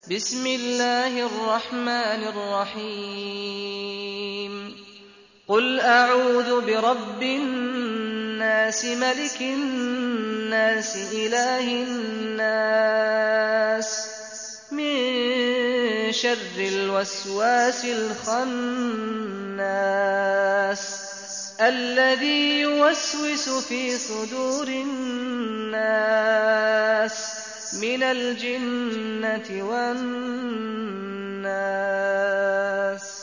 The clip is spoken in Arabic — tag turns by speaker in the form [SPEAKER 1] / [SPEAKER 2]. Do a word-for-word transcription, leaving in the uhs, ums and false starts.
[SPEAKER 1] بسم الله الرحمن الرحيم قل أعوذ برب الناس ملك الناس إله الناس من شر الوسواس الخناس الذي يوسوس في صدور الناس من الجنة والناس.